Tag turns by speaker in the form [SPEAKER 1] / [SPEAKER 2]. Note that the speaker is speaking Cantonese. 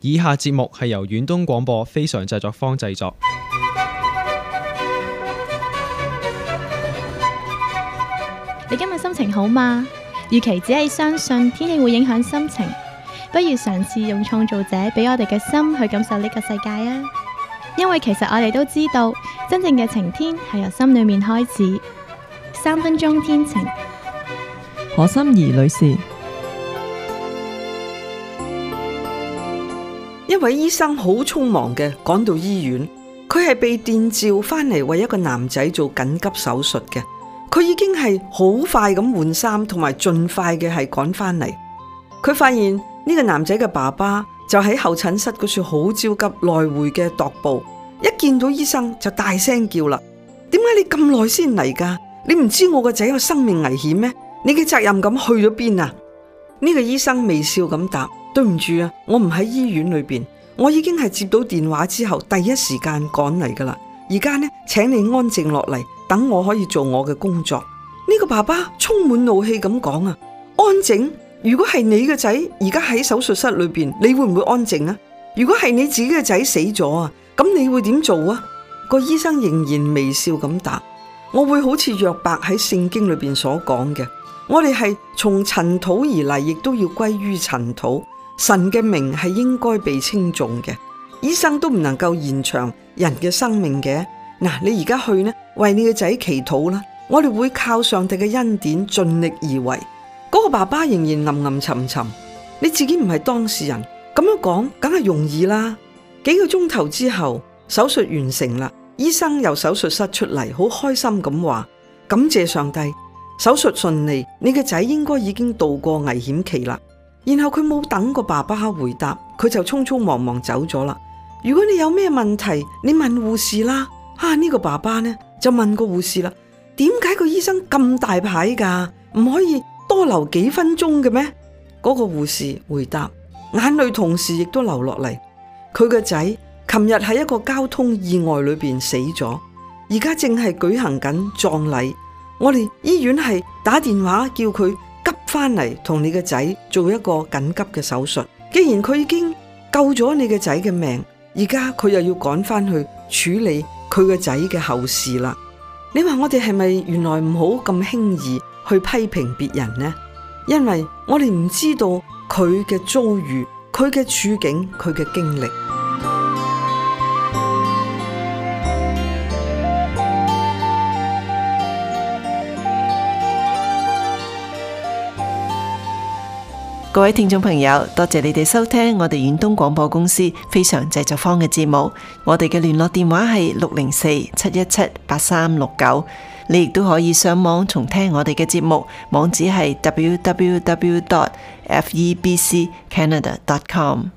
[SPEAKER 1] 以下節目係由遠東廣播非常製作坊製作。
[SPEAKER 2] 你今日心情好嗎？與其只係相信天氣會影響心情，不如嘗試用創造者俾我哋嘅心去感受呢個世界啊！因為其實我哋都知道，真正嘅晴天係由心裏面開始。3分鐘天晴，
[SPEAKER 3] 何心怡女士。
[SPEAKER 4] 一位醫生好匆忙嘅趕到醫院，佢係被電召翻嚟為一個男仔做緊急手術嘅。佢已經係好快咁換衫，同埋盡快嘅係趕翻嚟。佢發現呢個男仔嘅爸爸就喺候診室嗰處好焦急，來回嘅踱步。一見到醫生就大聲叫啦：點解你咁耐先嚟噶？你唔知我個仔有生命危險咩？你嘅責任感去咗邊啊？呢個醫生微笑咁答：對唔住啊，我唔喺醫院裏邊，我已經係接到電話之後第一時間趕嚟噶啦。而家呢，請你安靜落嚟，等我可以做我嘅工作。呢個爸爸充滿怒氣咁講啊：安靜？如果係你嘅仔而家喺手術室裏邊，你會唔會安靜啊？如果係你自己嘅仔死咗啊，咁你會點做啊？個醫生仍然微笑咁答：我會好似約伯喺聖經裏邊所講嘅，我哋係從塵土而嚟，亦都要歸於塵土。神嘅名係應該被稱頌嘅。醫生都唔能夠延長人嘅生命嘅。嗱，你而家去呢，為你嘅仔祈禱啦。我哋會靠上帝嘅恩典盡力而為。嗰個爸爸仍然暗暗沉沉。你自己唔係當事人，咁樣講梗係容易啦。幾個鐘頭之後，手術完成啦。醫生由手術室出嚟，好開心咁話：感謝上帝，手術順利，你嘅仔應該已經度過危險期啦。然後佢冇等個爸爸回答，佢就匆匆忙忙走咗啦。如果你有咩問題，你問護士啦。呢個爸爸呢就問個護士啦：點解個醫生咁大牌噶？唔可以多留幾分鐘嘅咩？嗰個護士回答，眼淚同時亦都流落嚟。佢個仔琴日喺一個交通意外裏邊死咗，而家正係舉行緊葬禮。我哋醫院係打電話叫佢急翻嚟同你個仔做一個緊急嘅手術。既然佢已經救咗你個仔嘅命，而家佢又要趕翻去處理佢個仔嘅後事啦。你話我哋係咪原來唔好咁輕易去批評別人呢？因為我哋唔知道佢嘅遭遇、佢嘅處境、佢嘅經歷。
[SPEAKER 3] 各位聽眾朋友，多謝你哋收聽我哋遠東廣播公司非常製作坊嘅節目。我哋嘅聯絡電話係604-717-8369。你亦都可以上網重聽我哋嘅節目，網址係www.febccanada.com。